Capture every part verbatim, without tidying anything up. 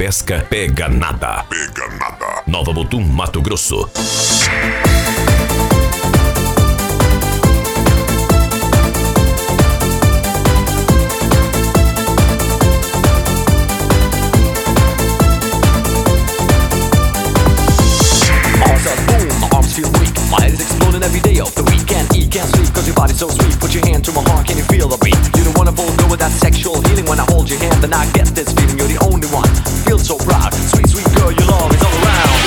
pesca, pega nada. Pega nada. Nova Mutum, Mato Grosso. Every day of the weekend, you can't sleep cause your body's so sweet. Put your hand to my heart, can you feel the beat? You don't wanna go with that sexual healing. When I hold your hand, then I get this feeling. You're the only one, feel so proud. Sweet, sweet girl, your love is all around.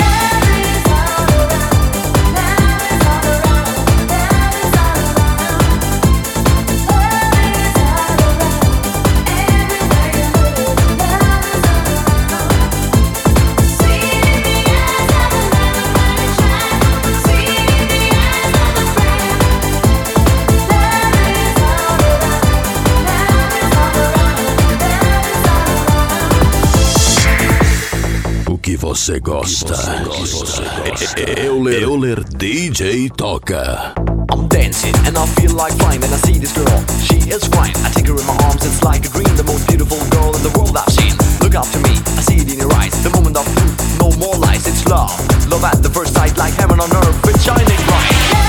Você gosta. Euler, Euler D J toca. I'm dancing and I feel like flying. And I see this girl, she is fine. I take her in my arms, it's like a dream. The most beautiful girl in the world I've seen. Look up to me, I see it in your eyes. The moment of truth, no more lies, it's love. Love at the first sight, like heaven on earth, it's shining bright.